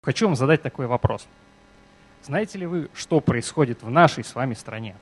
Хочу вам задать такой вопрос. Знаете ли вы, что происходит в нашей с вами стране?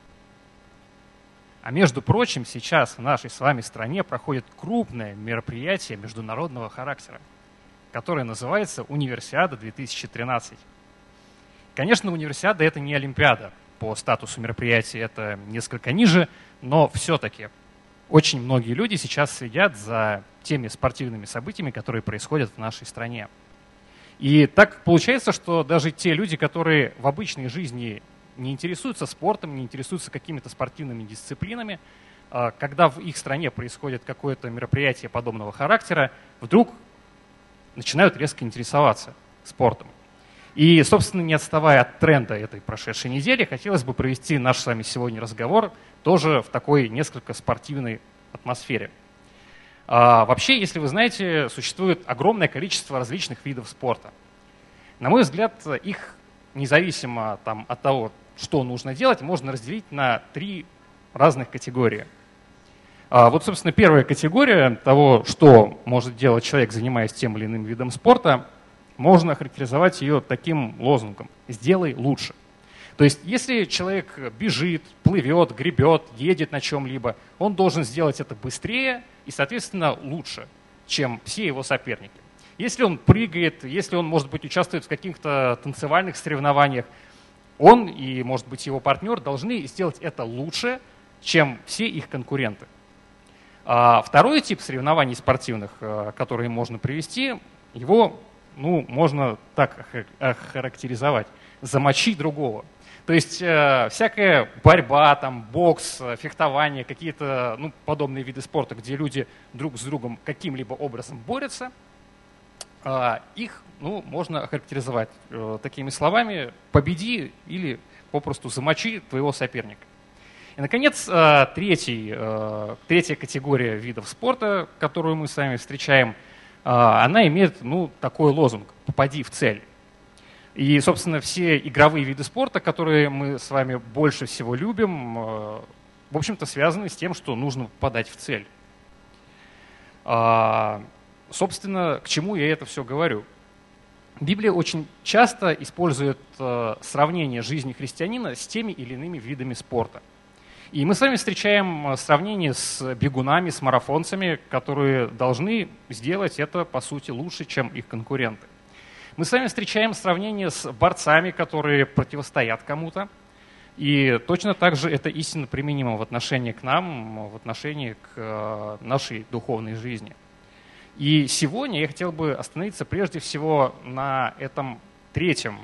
А между прочим, сейчас в нашей с вами стране проходит крупное мероприятие международного характера, которое называется Универсиада 2013. Конечно, Универсиада — это не Олимпиада. По статусу мероприятия это несколько ниже, но все-таки очень многие люди сейчас следят за теми спортивными событиями, которые происходят в нашей стране. И так получается, что даже те люди, которые в обычной жизни не интересуются спортом, не интересуются какими-то спортивными дисциплинами, когда в их стране происходит какое-то мероприятие подобного характера, вдруг начинают резко интересоваться спортом. И, собственно, не отставая от тренда этой прошедшей недели, хотелось бы провести наш с вами сегодня разговор тоже в такой несколько спортивной атмосфере. Вообще, если вы знаете, существует огромное количество различных видов спорта. На мой взгляд, их независимо от того, что нужно делать, можно разделить на 3 разных категории. Вот, собственно, первая категория того, что может делать человек, занимаясь тем или иным видом спорта, можно охарактеризовать ее таким лозунгом: «Сделай лучше». То есть, если человек бежит, плывет, гребет, едет на чем-либо, он должен сделать это быстрее и, соответственно, лучше, чем все его соперники. Если он прыгает, если он, может быть, участвует в каких-то танцевальных соревнованиях, он и, может быть, его партнер должны сделать это лучше, чем все их конкуренты. Второй тип соревнований спортивных, которые можно привести, его можно так охарактеризовать: замочить другого. То есть всякая борьба, бокс, фехтование, какие-то подобные виды спорта, где люди друг с другом каким-либо образом борются, их можно охарактеризовать такими словами: победи или попросту замочи твоего соперника. И, наконец, третья категория видов спорта, которую мы с вами встречаем, она имеет такой лозунг: попади в цель. И, собственно, все игровые виды спорта, которые мы с вами больше всего любим, в общем-то, связаны с тем, что нужно попадать в цель. Собственно, к чему я это все говорю? Библия очень часто использует сравнение жизни христианина с теми или иными видами спорта. И мы с вами встречаем сравнение с бегунами, с марафонцами, которые должны сделать это, по сути, лучше, чем их конкуренты. Мы с вами встречаем сравнение с борцами, которые противостоят кому-то. И точно так же это истинно применимо в отношении к нам, в отношении к нашей духовной жизни. И сегодня я хотел бы остановиться прежде всего на этом третьем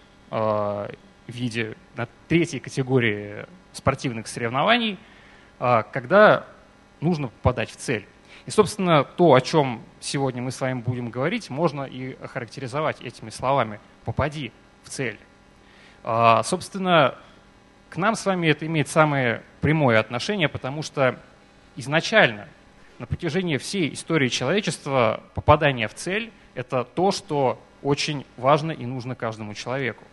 виде, на третьей категории спортивных соревнований, когда нужно попадать в цель. И, собственно, то, о чем сегодня мы с вами будем говорить, можно и охарактеризовать этими словами: «попади в цель». Собственно, к нам с вами это имеет самое прямое отношение, потому что изначально, на протяжении всей истории человечества, попадание в цель — это то, что очень важно и нужно каждому человеку.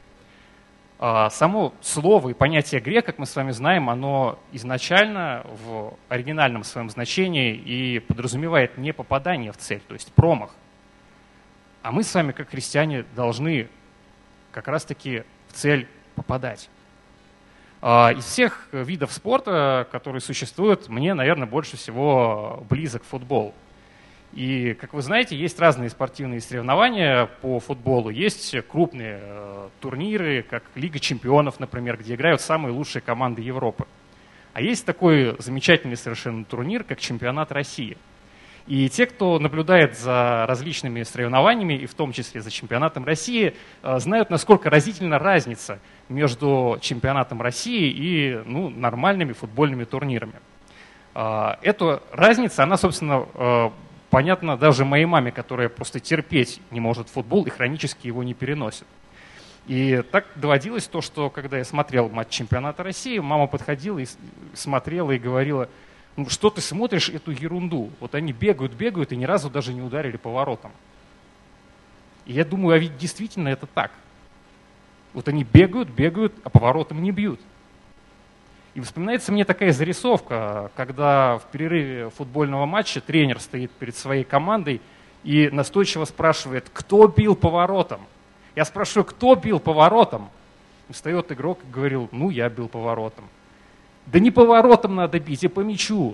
Само слово и понятие грех, как мы с вами знаем, оно изначально в оригинальном своем значении и подразумевает не попадание в цель, то есть промах. А мы с вами, как христиане, должны как раз-таки в цель попадать. Из всех видов спорта, которые существуют, мне, наверное, больше всего близок футбол. И, как вы знаете, есть разные спортивные соревнования по футболу. Есть крупные турниры, как Лига чемпионов, например, где играют самые лучшие команды Европы. А есть такой замечательный совершенно турнир, как Чемпионат России. И те, кто наблюдает за различными соревнованиями, и в том числе за Чемпионатом России, знают, насколько разительна разница между Чемпионатом России и нормальными футбольными турнирами. Эта разница, она, собственно, понятно даже моей маме, которая просто терпеть не может футбол и хронически его не переносит. И так доводилось то, что когда я смотрел матч Чемпионата России, мама подходила и смотрела и говорила: что ты смотришь эту ерунду? Вот они бегают и ни разу даже не ударили по воротам. И я думаю, а ведь действительно это так. Вот они бегают, а по воротам не бьют. И вспоминается мне такая зарисовка, когда в перерыве футбольного матча тренер стоит перед своей командой и настойчиво спрашивает: кто бил по воротам? Я спрашиваю, кто бил по воротам? Встает игрок и говорил, ну, я бил по воротам. Да не по воротам надо бить, а по мячу.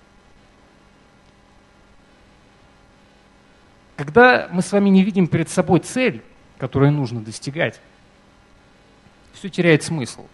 Когда мы с вами не видим перед собой цель, которую нужно достигать, все теряет смысл.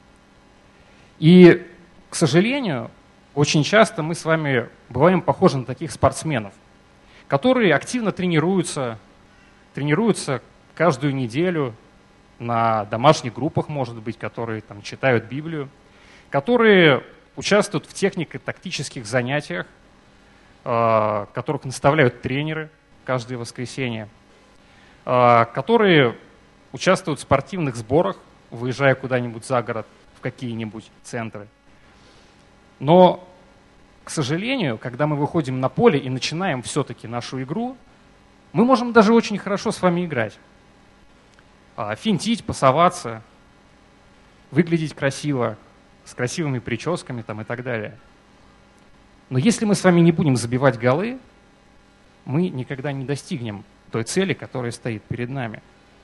И, к сожалению, очень часто мы с вами бываем похожи на таких спортсменов, которые активно тренируются каждую неделю на домашних группах, может быть, которые там читают Библию, которые участвуют в технико-тактических занятиях, которых наставляют тренеры каждое воскресенье, которые участвуют в спортивных сборах, выезжая куда-нибудь за город, в какие-нибудь центры. Но, к сожалению, когда мы выходим на поле и начинаем все-таки нашу игру, мы можем даже очень хорошо с вами играть. Финтить, пасоваться, выглядеть красиво, с красивыми прическами там, и так далее. Но если мы с вами не будем забивать голы, мы никогда не достигнем той цели, которая стоит перед нами.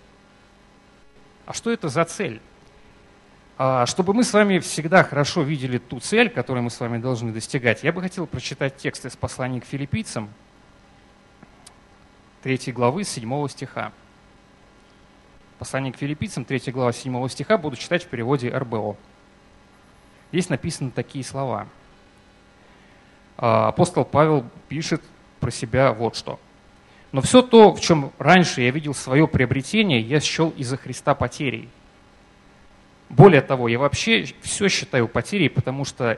А что это за цель? Чтобы мы с вами всегда хорошо видели ту цель, которую мы с вами должны достигать, я бы хотел прочитать текст из послания к филиппийцам, 3 главы, 7 стиха. Послание к филиппийцам, 3 глава, 7 стиха, буду читать в переводе РБО. Здесь написаны такие слова. Апостол Павел пишет про себя вот что. «Но все то, в чем раньше я видел свое приобретение, я счел из-за Христа потерей. Более того, я вообще все считаю потерей, потому что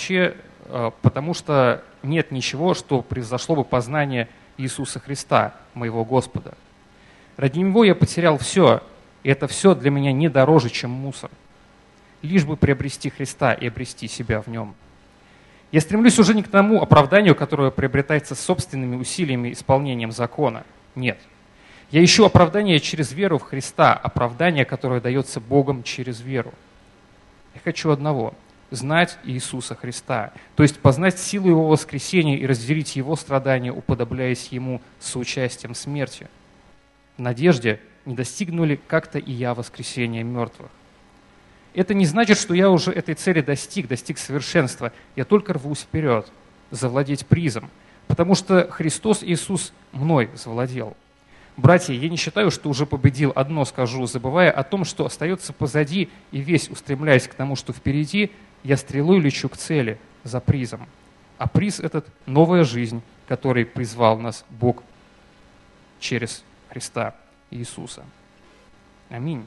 нет ничего, что превзошло бы познание Иисуса Христа, моего Господа. Ради Него я потерял все, и это все для меня не дороже, чем мусор. Лишь бы приобрести Христа и обрести себя в Нем. Я стремлюсь уже не к тому оправданию, которое приобретается собственными усилиями и исполнением закона. Нет. Я ищу оправдание через веру в Христа, оправдание, которое дается Богом через веру. Я хочу одного – знать Иисуса Христа, то есть познать силу Его воскресения и разделить Его страдания, уподобляясь Ему соучастием в смерти. В надежде, не достигну ли как-то и я воскресения мертвых. Это не значит, что я уже этой цели достиг совершенства. Я только рвусь вперед, завладеть призом, потому что Христос Иисус мной завладел. Братья, я не считаю, что уже победил, одно скажу, забывая о том, что остается позади, и весь устремляясь к тому, что впереди, я стрелой лечу к цели за призом. А приз этот – новая жизнь, которой призвал нас Бог через Христа Иисуса. Аминь.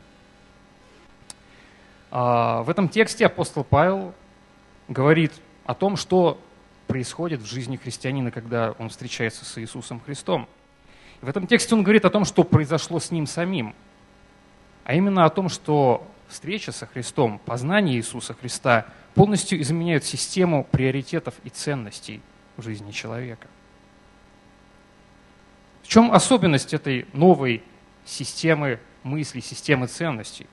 В этом тексте апостол Павел говорит о том, что происходит в жизни христианина, когда он встречается с Иисусом Христом. В этом тексте он говорит о том, что произошло с ним самим, а именно о том, что встреча со Христом, познание Иисуса Христа полностью изменяют систему приоритетов и ценностей в жизни человека. В чем особенность этой новой системы мыслей, системы ценностей?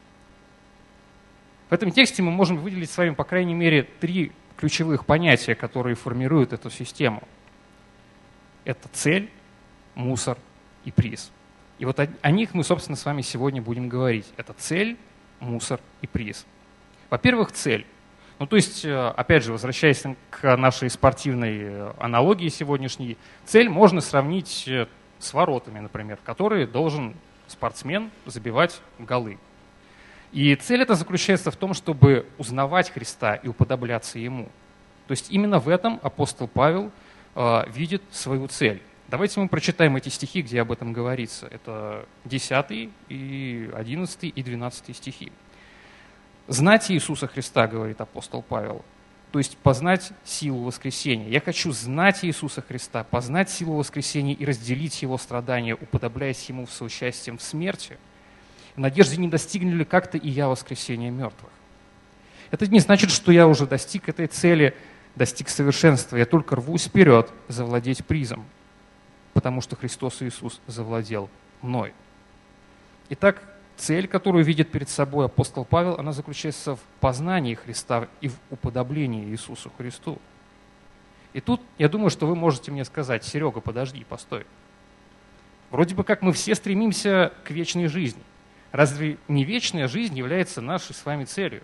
В этом тексте мы можем выделить с вами, по крайней мере, 3 ключевых понятия, которые формируют эту систему. Это цель, мусор и приз. И вот о них мы, собственно, с вами сегодня будем говорить. Это цель, мусор и приз. Во-первых, цель. Ну, то есть, опять же, возвращаясь к нашей спортивной аналогии сегодняшней, цель можно сравнить с воротами, например, в которые должен спортсмен забивать голы. И цель эта заключается в том, чтобы узнавать Христа и уподобляться Ему. То есть именно в этом апостол Павел видит свою цель. Давайте мы прочитаем эти стихи, где об этом говорится. Это 10, и 11 и 12 стихи. «Знать Иисуса Христа, — говорит апостол Павел, — то есть познать силу воскресения. Я хочу знать Иисуса Христа, познать силу воскресения и разделить Его страдания, уподобляясь Ему в соучастием в смерти, в надежде, не достигну ли как-то и я воскресения мертвых». Это не значит, что я уже достиг этой цели, достиг совершенства. Я только рвусь вперед завладеть призом, потому что Христос Иисус завладел мной. Итак, цель, которую видит перед собой апостол Павел, она заключается в познании Христа и в уподоблении Иисусу Христу. И тут я думаю, что вы можете мне сказать: Серега, подожди, постой. Вроде бы как мы все стремимся к вечной жизни. Разве не вечная жизнь является нашей с вами целью?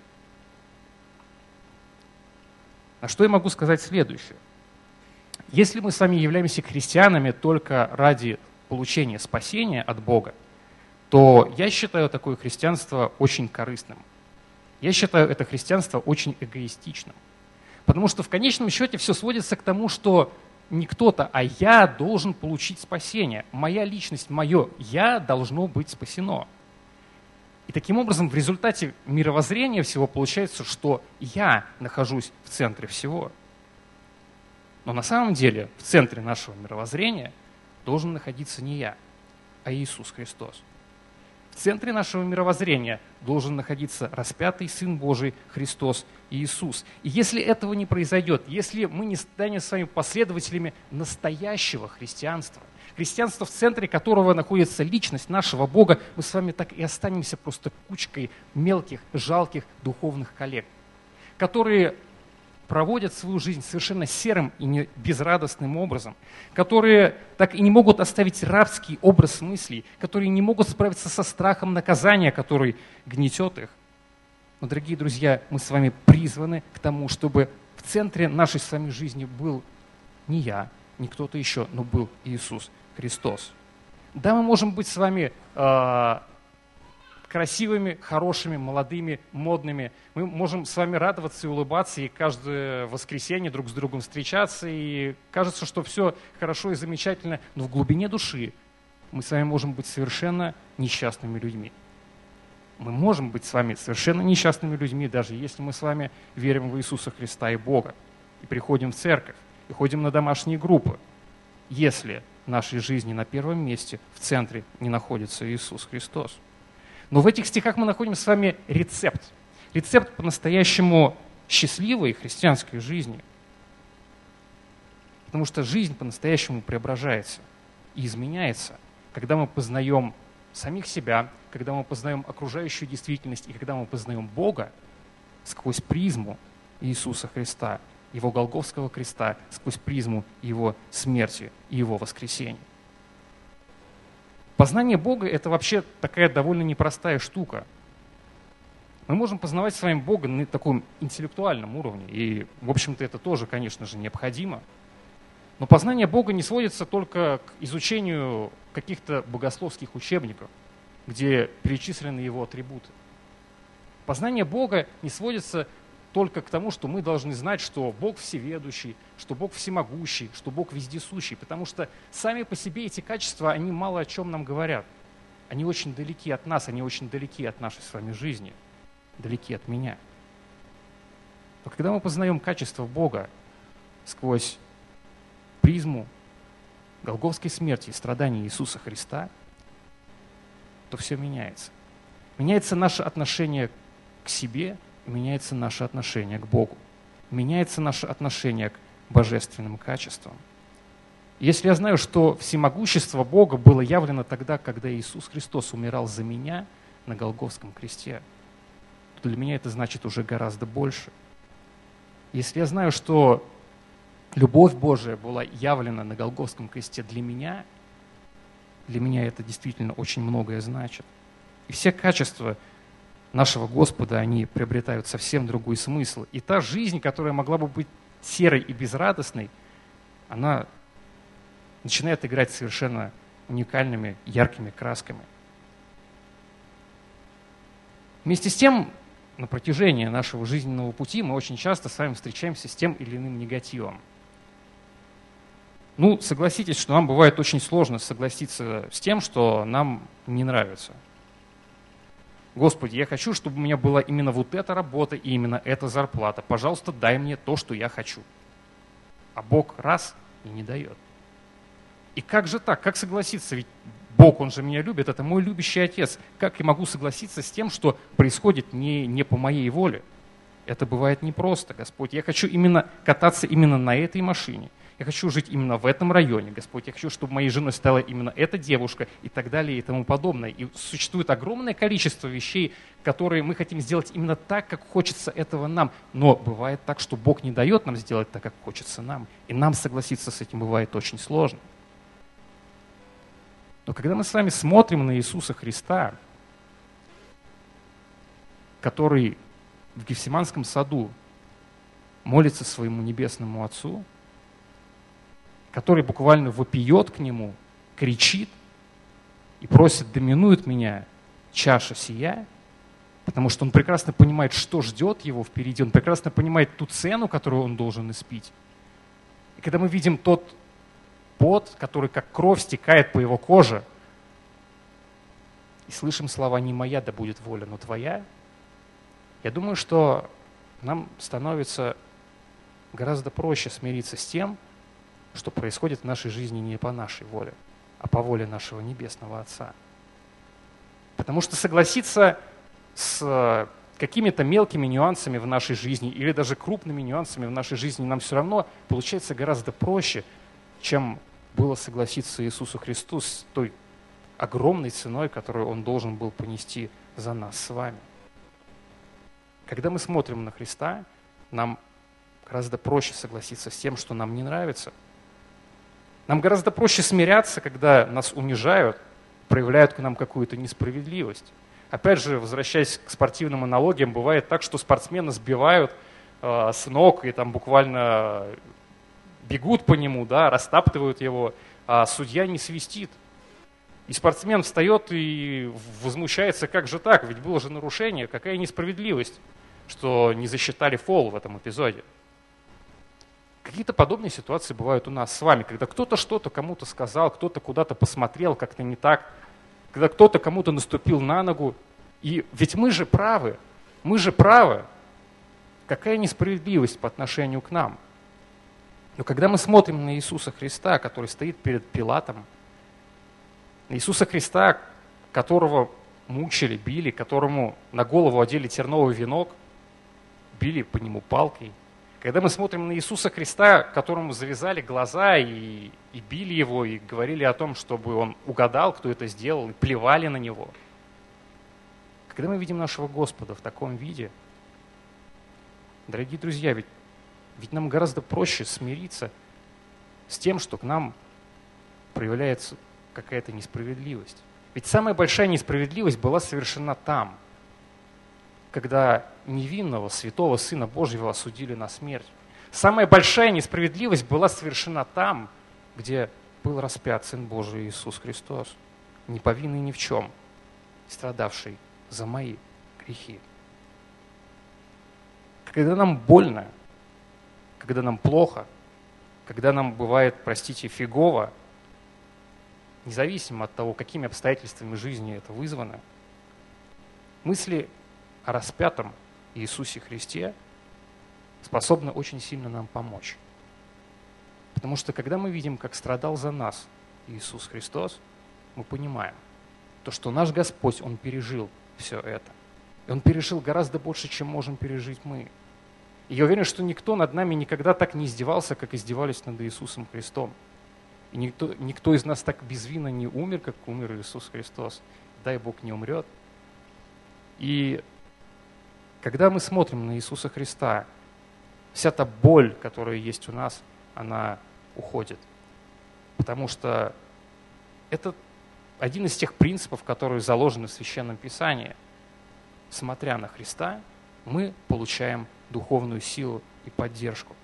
А что я могу сказать следующее? Если мы с вами являемся христианами только ради получения спасения от Бога, то я считаю такое христианство очень корыстным. Я считаю это христианство очень эгоистичным. Потому что в конечном счете все сводится к тому, что не кто-то, а я должен получить спасение. Моя личность, мое «я» должно быть спасено. И таким образом в результате мировоззрения всего получается, что я нахожусь в центре всего. Но на самом деле в центре нашего мировоззрения должен находиться не я, а Иисус Христос. В центре нашего мировоззрения должен находиться распятый Сын Божий Христос Иисус. И если этого не произойдет, если мы не станем с вами последователями настоящего христианства, христианства, в центре которого находится личность нашего Бога, мы с вами так и останемся просто кучкой мелких, жалких духовных коллег, которые проводят свою жизнь совершенно серым и безрадостным образом, которые так и не могут оставить рабский образ мыслей, которые не могут справиться со страхом наказания, который гнетет их. Но, дорогие друзья, мы с вами призваны к тому, чтобы в центре нашей с вами жизни был не я, не кто-то еще, но был Иисус Христос. Да, мы можем быть с вами красивыми, хорошими, молодыми, модными. Мы можем с вами радоваться и улыбаться, и каждое воскресенье друг с другом встречаться, и кажется, что все хорошо и замечательно, но в глубине души мы с вами можем быть совершенно несчастными людьми. Мы можем быть с вами совершенно несчастными людьми, даже если мы с вами верим в Иисуса Христа и Бога, и приходим в церковь, и ходим на домашние группы, если в нашей жизни на первом месте, в центре, не находится Иисус Христос. Но в этих стихах мы находим с вами рецепт. Рецепт по-настоящему счастливой христианской жизни. Потому что жизнь по-настоящему преображается и изменяется, когда мы познаем самих себя, когда мы познаем окружающую действительность и когда мы познаем Бога сквозь призму Иисуса Христа, Его Голгофского креста, сквозь призму Его смерти и Его воскресения. Познание Бога – это вообще такая довольно непростая штука. Мы можем познавать с вами Бога на таком интеллектуальном уровне, и, в общем-то, это тоже, конечно же, необходимо. Но познание Бога не сводится только к изучению каких-то богословских учебников, где перечислены Его атрибуты. Познание Бога не сводится только к тому, что мы должны знать, что Бог всеведущий, что Бог всемогущий, что Бог вездесущий, потому что сами по себе эти качества, они мало о чем нам говорят. Они очень далеки от нас, они очень далеки от нашей с вами жизни, далеки от меня. Но когда мы познаем качество Бога сквозь призму голгофской смерти и страданий Иисуса Христа, то все меняется. Меняется наше отношение к себе, меняется наше отношение к Богу, меняется наше отношение к божественным качествам. Если я знаю, что всемогущество Бога было явлено тогда, когда Иисус Христос умирал за меня на Голгофском кресте, то для меня это значит уже гораздо больше. Если я знаю, что любовь Божия была явлена на Голгофском кресте для меня это действительно очень многое значит. И все качества нашего Господа, они приобретают совсем другой смысл. И та жизнь, которая могла бы быть серой и безрадостной, она начинает играть совершенно уникальными, яркими красками. Вместе с тем, на протяжении нашего жизненного пути мы очень часто с вами встречаемся с тем или иным негативом. Ну, согласитесь, что нам бывает очень сложно согласиться с тем, что нам не нравится. Господи, я хочу, чтобы у меня была именно вот эта работа и именно эта зарплата. Пожалуйста, дай мне то, что я хочу. А Бог раз и не дает. И как же так? Как согласиться? Ведь Бог, Он же меня любит, это мой любящий Отец. Как я могу согласиться с тем, что происходит не по моей воле? Это бывает непросто, Господь. Я хочу именно кататься именно на этой машине. Я хочу жить именно в этом районе, Господь. Я хочу, чтобы моей женой стала именно эта девушка и так далее и тому подобное. И существует огромное количество вещей, которые мы хотим сделать именно так, как хочется этого нам. Но бывает так, что Бог не дает нам сделать так, как хочется нам. И нам согласиться с этим бывает очень сложно. Но когда мы с вами смотрим на Иисуса Христа, который в Гефсиманском саду молится своему небесному Отцу, который буквально вопиет к Нему, кричит и просит: «Доминует меня чаша сия», потому что он прекрасно понимает, что ждет его впереди, он прекрасно понимает ту цену, которую он должен испить. И когда мы видим тот пот, который как кровь стекает по его коже, и слышим слова: «Не моя да будет воля, но твоя», я думаю, что нам становится гораздо проще смириться с тем, что происходит в нашей жизни не по нашей воле, а по воле нашего Небесного Отца. Потому что согласиться с какими-то мелкими нюансами в нашей жизни или даже крупными нюансами в нашей жизни нам все равно получается гораздо проще, чем было согласиться Иисусу Христу с той огромной ценой, которую Он должен был понести за нас с вами. Когда мы смотрим на Христа, нам гораздо проще согласиться с тем, что нам не нравится. Нам гораздо проще смиряться, когда нас унижают, проявляют к нам какую-то несправедливость. Опять же, возвращаясь к спортивным аналогиям, бывает так, что спортсмена сбивают с ног и там буквально бегут по нему, да, растаптывают его, а судья не свистит. И спортсмен встает и возмущается: как же так, ведь было же нарушение, какая несправедливость, что не засчитали фол в этом эпизоде. Какие-то подобные ситуации бывают у нас с вами, когда кто-то что-то кому-то сказал, кто-то куда-то посмотрел как-то не так, когда кто-то кому-то наступил на ногу. И ведь мы же правы, какая несправедливость по отношению к нам. Но когда мы смотрим на Иисуса Христа, который стоит перед Пилатом, на Иисуса Христа, которого мучили, били, которому на голову одели терновый венок, били по нему палкой, когда мы смотрим на Иисуса Христа, которому завязали глаза и били его, и говорили о том, чтобы он угадал, кто это сделал, и плевали на него. Когда мы видим нашего Господа в таком виде, дорогие друзья, ведь нам гораздо проще смириться с тем, что к нам проявляется какая-то несправедливость. Ведь самая большая несправедливость была совершена там, когда невинного, святого Сына Божьего осудили на смерть. Самая большая несправедливость была совершена там, где был распят Сын Божий Иисус Христос, не повинный ни в чем, страдавший за мои грехи. Когда нам больно, когда нам плохо, когда нам бывает, простите, фигово, независимо от того, какими обстоятельствами жизни это вызвано, мысли о распятом Иисусе Христе способны очень сильно нам помочь. Потому что когда мы видим, как страдал за нас Иисус Христос, мы понимаем, то, что наш Господь, Он пережил все это. И Он пережил гораздо больше, чем можем пережить мы. И я уверен, что никто над нами никогда так не издевался, как издевались над Иисусом Христом. И никто из нас так безвинно не умер, как умер Иисус Христос. Дай Бог не умрет. И когда мы смотрим на Иисуса Христа, вся та боль, которая есть у нас, она уходит. Потому что это один из тех принципов, которые заложены в Священном Писании. Смотря на Христа, мы получаем духовную силу и поддержку.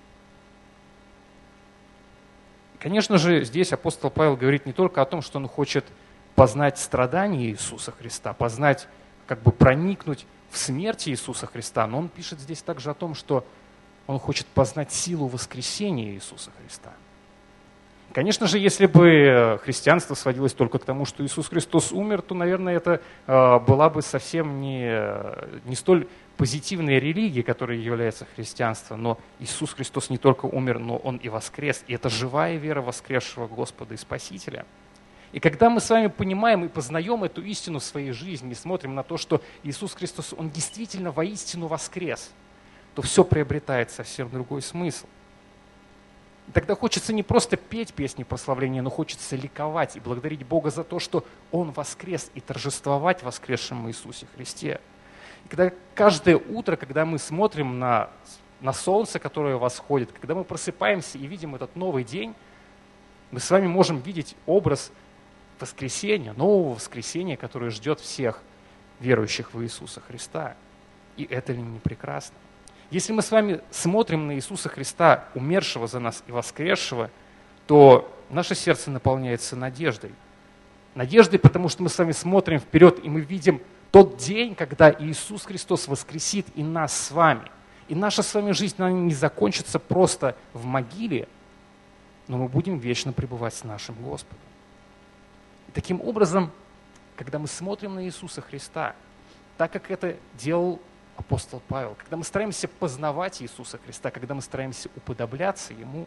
Конечно же, здесь апостол Павел говорит не только о том, что он хочет познать страдания Иисуса Христа, познать, проникнуть в смерть Иисуса Христа, но он пишет здесь также о том, что он хочет познать силу воскресения Иисуса Христа. Конечно же, если бы христианство сводилось только к тому, что Иисус Христос умер, то, наверное, это была бы совсем не столь позитивная религия, которой является христианство. Но Иисус Христос не только умер, но Он и воскрес. И это живая вера воскресшего Господа и Спасителя. И когда мы с вами понимаем и познаем эту истину в своей жизни, и смотрим на то, что Иисус Христос, Он действительно воистину воскрес, то все приобретает совсем другой смысл. Тогда хочется не просто петь песни прославления, но хочется ликовать и благодарить Бога за то, что Он воскрес, и торжествовать в воскресшем Иисусе Христе. И когда каждое утро, когда мы смотрим на солнце, которое восходит, когда мы просыпаемся и видим этот новый день, мы с вами можем видеть образ воскресения, нового воскресения, которое ждет всех верующих в Иисуса Христа. И это ли не прекрасно? Если мы с вами смотрим на Иисуса Христа, умершего за нас и воскресшего, то наше сердце наполняется надеждой. Надеждой, потому что мы с вами смотрим вперед, и мы видим тот день, когда Иисус Христос воскресит и нас с вами. И наша с вами жизнь, она не закончится просто в могиле, но мы будем вечно пребывать с нашим Господом. И таким образом, когда мы смотрим на Иисуса Христа, так как это делал апостол Павел, когда мы стараемся познавать Иисуса Христа, когда мы стараемся уподобляться Ему,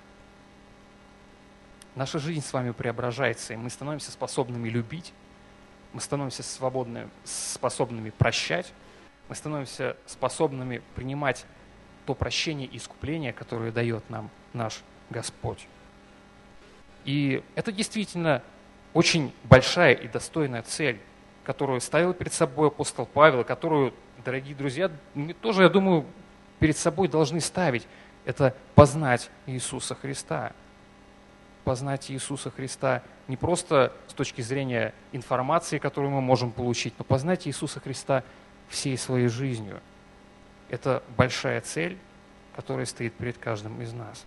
наша жизнь с вами преображается, и мы становимся способными любить, мы становимся способными прощать, мы становимся способными принимать то прощение и искупление, которое дает нам наш Господь. И это действительно очень большая и достойная цель, которую ставил перед собой апостол Павел, которую, дорогие друзья, мы тоже, я думаю, перед собой должны ставить. Это познать Иисуса Христа. Познать Иисуса Христа не просто с точки зрения информации, которую мы можем получить, но познать Иисуса Христа всей своей жизнью. Это большая цель, которая стоит перед каждым из нас.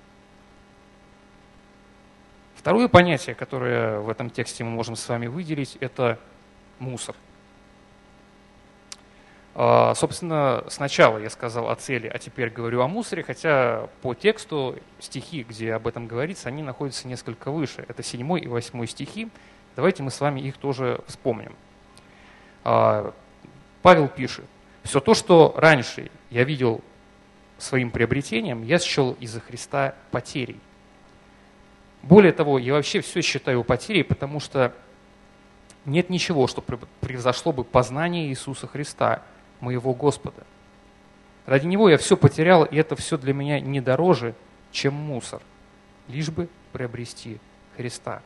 Второе понятие, которое в этом тексте мы можем с вами выделить, это мусор. Собственно, сначала я сказал о цели, а теперь говорю о мусоре, хотя по тексту стихи, где об этом говорится, они находятся несколько выше. Это 7 и 8 стихи. Давайте мы с вами их тоже вспомним. Павел пишет: «Все то, что раньше я видел своим приобретением, я счел из-за Христа потерей. Более того, я вообще все считаю потерей, потому что нет ничего, что превзошло бы познание Иисуса Христа, моего Господа. Ради Него я все потерял, и это все для меня не дороже, чем мусор, лишь бы приобрести Христа».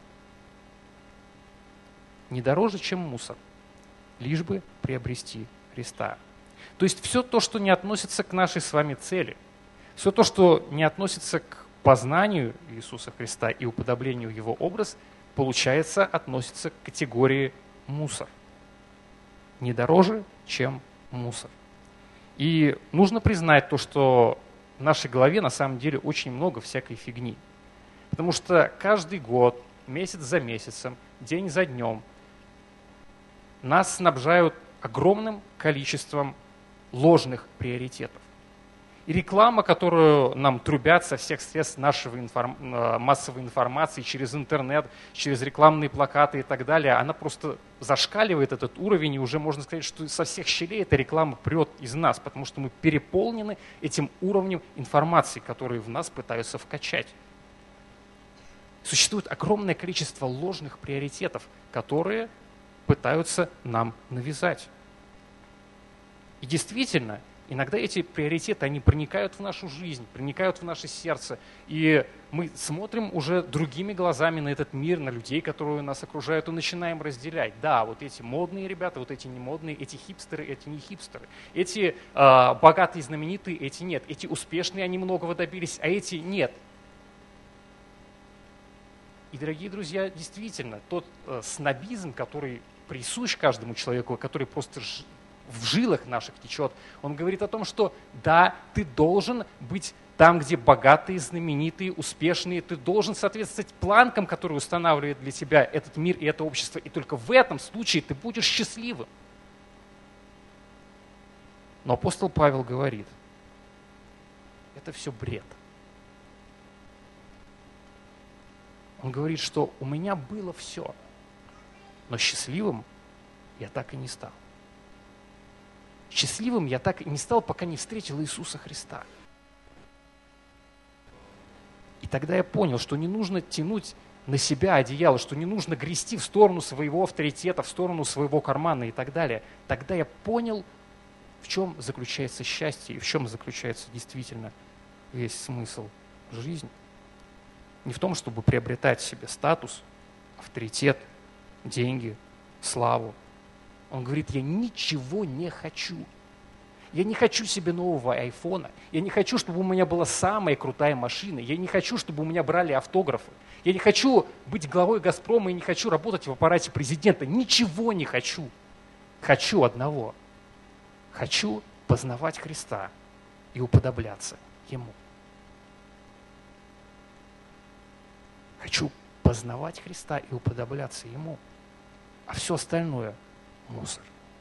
Не дороже, чем мусор, лишь бы приобрести Христа. То есть все то, что не относится к нашей с вами цели, все то, что не относится к познанию Иисуса Христа и уподоблению Его образ, получается, относится к категории мусор. Не дороже, чем мусор. И нужно признать то, что в нашей голове на самом деле очень много всякой фигни. Потому что каждый год, месяц за месяцем, день за днем нас снабжают огромным количеством ложных приоритетов. И реклама, которую нам трубят со всех средств нашего массовой информации, через интернет, через рекламные плакаты и так далее, она просто зашкаливает этот уровень, и уже можно сказать, что со всех щелей эта реклама прет из нас, потому что мы переполнены этим уровнем информации, который в нас пытаются вкачать. Существует огромное количество ложных приоритетов, которые пытаются нам навязать. И действительно, иногда эти приоритеты, они проникают в нашу жизнь, проникают в наше сердце, и мы смотрим уже другими глазами на этот мир, на людей, которые нас окружают, и начинаем разделять. Да, вот эти модные ребята, вот эти не модные, эти хипстеры, эти не хипстеры. Эти богатые, знаменитые, эти нет. Эти успешные, они многого добились, а эти нет. И, дорогие друзья, действительно, тот снобизм, который присущ каждому человеку, который просто в жилах наших течет, он говорит о том, что да, ты должен быть там, где богатые, знаменитые, успешные, ты должен соответствовать планкам, которые устанавливает для тебя этот мир и это общество, и только в этом случае ты будешь счастливым. Но апостол Павел говорит, это все бред. Он говорит, что у меня было все, но счастливым я так и не стал. Счастливым я так и не стал, пока не встретил Иисуса Христа. И тогда я понял, что не нужно тянуть на себя одеяло, что не нужно грести в сторону своего авторитета, в сторону своего кармана и так далее. Тогда я понял, в чем заключается счастье и в чем заключается действительно весь смысл жизни. Не в том, чтобы приобретать себе статус, авторитет, деньги, славу. Он говорит, я ничего не хочу. Я не хочу себе нового айфона. Я не хочу, чтобы у меня была самая крутая машина. Я не хочу, чтобы у меня брали автографы. Я не хочу быть главой «Газпрома» и не хочу работать в аппарате президента. Ничего не хочу. Хочу одного. Хочу познавать Христа и уподобляться Ему. Хочу познавать Христа и уподобляться Ему. А все остальное – мусор.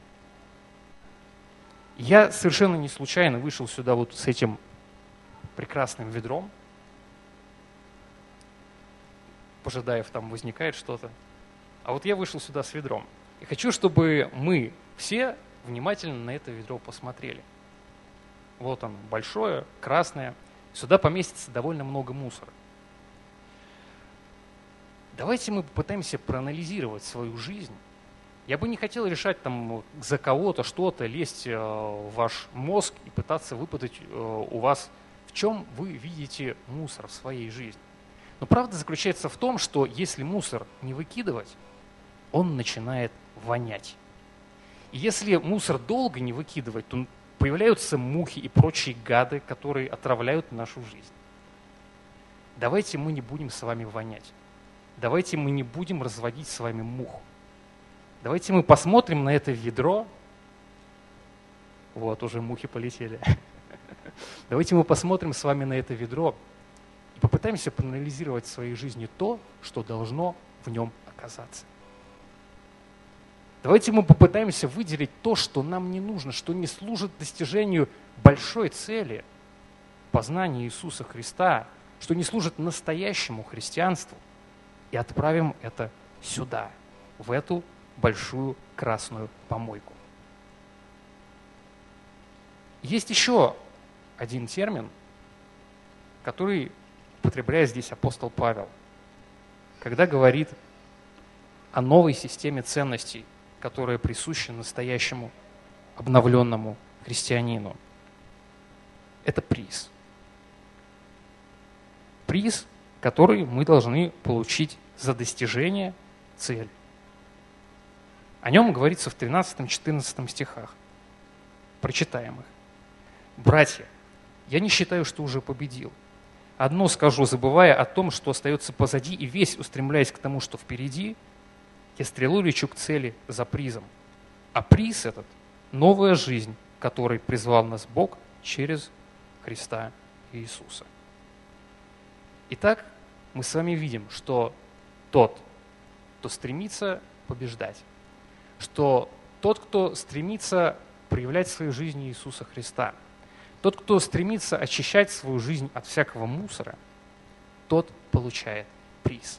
Я совершенно не случайно вышел сюда вот с этим прекрасным ведром. Пожидаев там возникает что-то. А вот я вышел сюда с ведром. И хочу, чтобы мы все внимательно на это ведро посмотрели. Вот оно, большое, красное. Сюда поместится довольно много мусора. Давайте мы попытаемся проанализировать свою жизнь. Я бы не хотел решать там за кого-то что-то, лезть в ваш мозг и пытаться выпытать у вас, в чем вы видите мусор в своей жизни. Но правда заключается в том, что если мусор не выкидывать, он начинает вонять. И если мусор долго не выкидывать, то появляются мухи и прочие гады, которые отравляют нашу жизнь. Давайте мы не будем с вами вонять. Давайте мы не будем разводить с вами мух. Давайте мы посмотрим на это ведро. Вот, уже мухи полетели. Давайте мы посмотрим с вами на это ведро и попытаемся проанализировать в своей жизни то, что должно в нем оказаться. Давайте мы попытаемся выделить то, что нам не нужно, что не служит достижению большой цели познания Иисуса Христа, что не служит настоящему христианству, и отправим это сюда, в эту большую красную помойку. Есть еще один термин, который употребляет здесь апостол Павел, когда говорит о новой системе ценностей, которая присуща настоящему обновленному христианину. Это приз. Приз, который мы должны получить за достижение цели. О нем говорится в 13-14 стихах. Прочитаем их. «Братья, я не считаю, что уже победил. Одно скажу, забывая о том, что остается позади, и весь устремляясь к тому, что впереди, я стрелой лечу к цели за призом. А приз этот – новая жизнь, которой призвал нас Бог через Христа Иисуса». Итак, мы с вами видим, что тот, кто стремится побеждать, что тот, кто стремится проявлять в своей жизни Иисуса Христа, тот, кто стремится очищать свою жизнь от всякого мусора, тот получает приз.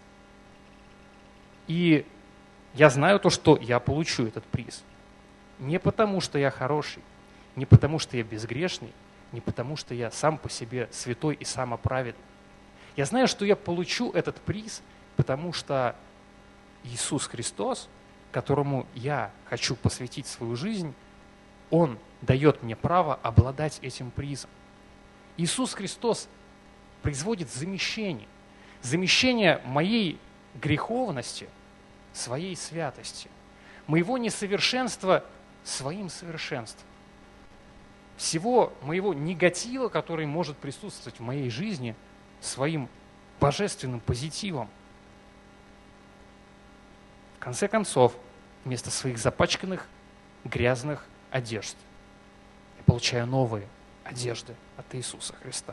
И я знаю то, что я получу этот приз. Не потому, что я хороший, не потому, что я безгрешный, не потому, что я сам по себе святой и самоправедный. Я знаю, что я получу этот приз, потому что Иисус Христос, которому я хочу посвятить свою жизнь, Он дает мне право обладать этим призом. Иисус Христос производит замещение. Замещение моей греховности своей святости, моего несовершенства своим совершенством. Всего моего негатива, который может присутствовать в моей жизни, своим божественным позитивом. В конце концов, вместо своих запачканных, грязных одежд я получаю новые одежды от Иисуса Христа.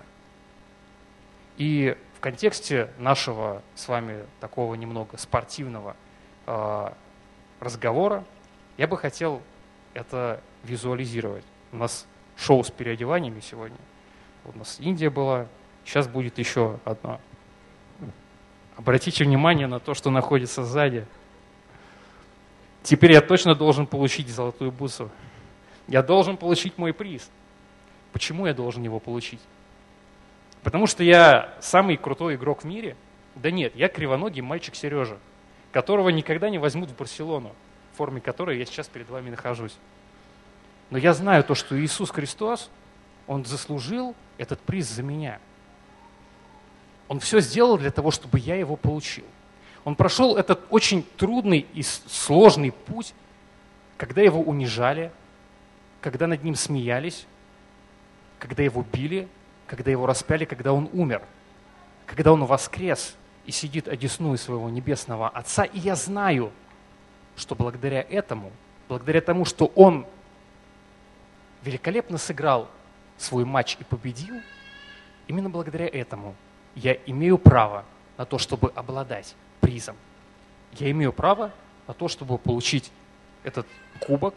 И в контексте нашего с вами такого немного спортивного разговора я бы хотел это визуализировать. У нас шоу с переодеваниями сегодня. У нас Индия была, сейчас будет еще одно. Обратите внимание на то, что находится сзади. Теперь я точно должен получить золотую бусу. Я должен получить мой приз. Почему я должен его получить? Потому что я самый крутой игрок в мире? Да нет, я кривоногий мальчик Сережа, которого никогда не возьмут в Барселону, в форме которой я сейчас перед вами нахожусь. Но я знаю то, что Иисус Христос, Он заслужил этот приз за меня. Он все сделал для того, чтобы я его получил. Он прошел этот очень трудный и сложный путь, когда его унижали, когда над ним смеялись, когда его били, когда его распяли, когда он умер, когда он воскрес и сидит одесную своего небесного Отца, и я знаю, что благодаря этому, благодаря тому, что он великолепно сыграл свой матч и победил, именно благодаря этому я имею право на то, чтобы обладать призом. Я имею право на то, чтобы получить этот кубок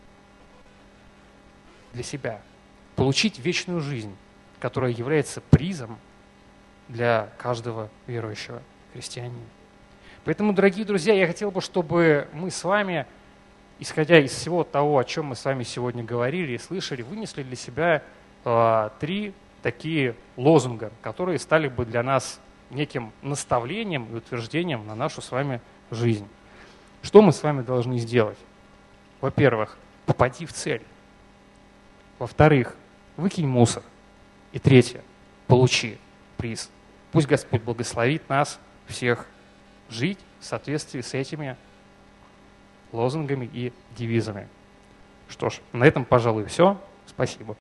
для себя, получить вечную жизнь, которая является призом для каждого верующего христианина. Поэтому, дорогие друзья, я хотел бы, чтобы мы с вами, исходя из всего того, о чем мы с вами сегодня говорили и слышали, вынесли для себя 3 такие лозунга, которые стали бы для нас неким наставлением и утверждением на нашу с вами жизнь. Что мы с вами должны сделать? Во-первых, попади в цель. Во-вторых, выкинь мусор. И третье, получи приз. Пусть Господь благословит нас всех жить в соответствии с этими лозунгами и девизами. Что ж, на этом, пожалуй, все. Спасибо.